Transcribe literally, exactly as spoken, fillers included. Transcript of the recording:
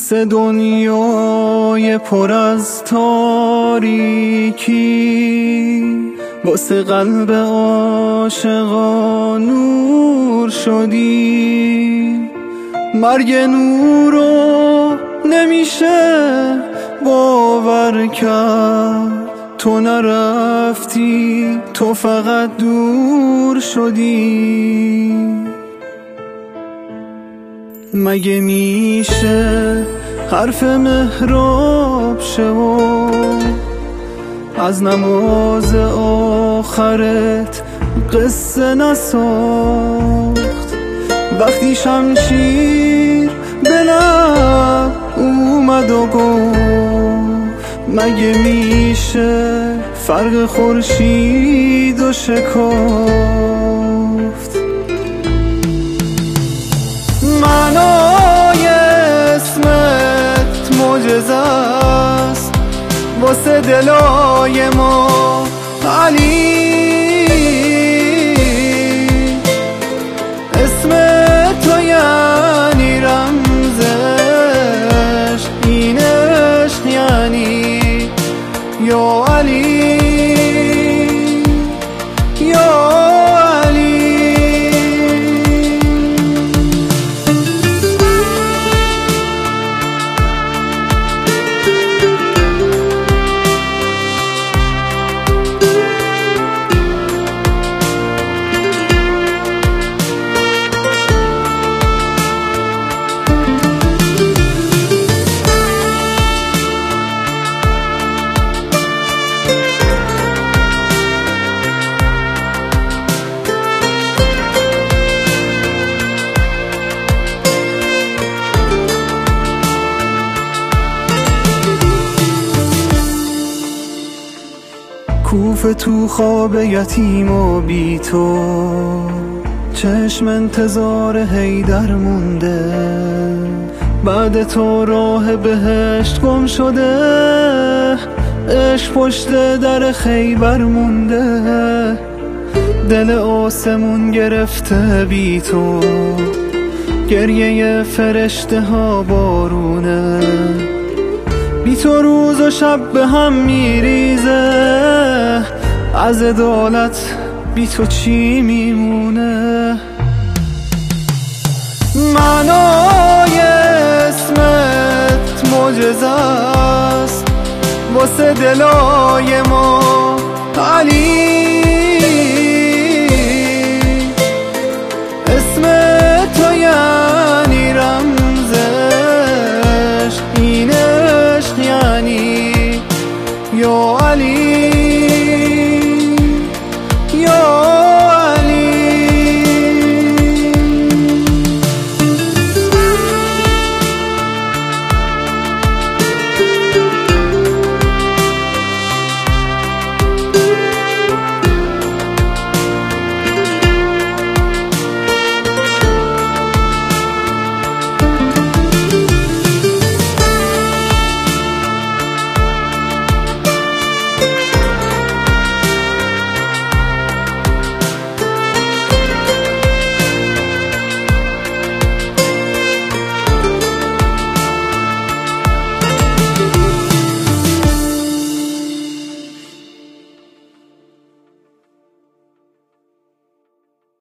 سه دنیای پر از تاریکی، واسه قلب عاشقا نور شدی. مرگ نورو نمیشه باور کرد، تو نرفتی، تو فقط دور شدی. مگه میشه حرف محراب شه و از نماز آخرت قصه نساخت؟ وقتی شمشیر به لب اومد و گفت مگه میشه فرق خورشید و شکافت؟ معنای اسمت معجزه است واسه دلای ما علی. اسم تو یعنی رمزش، این عشق یعنی یا علی یا کوفه تو خواب یتیم و بی تو، چشم انتظار حیدر مونده. بعد تو راه بهشت گم شده، عشق پشت در خیبر مونده. دل آسمون گرفته بی تو، گریه فرشته ها بارونه. بی تو روز و شب به هم میریزه، از عدالت بی تو چی میمونه؟ معنای اسمت معجزه است واسه دلای ما علی. اسم تو یعنی رمزش، این عشق یعنی یا علی.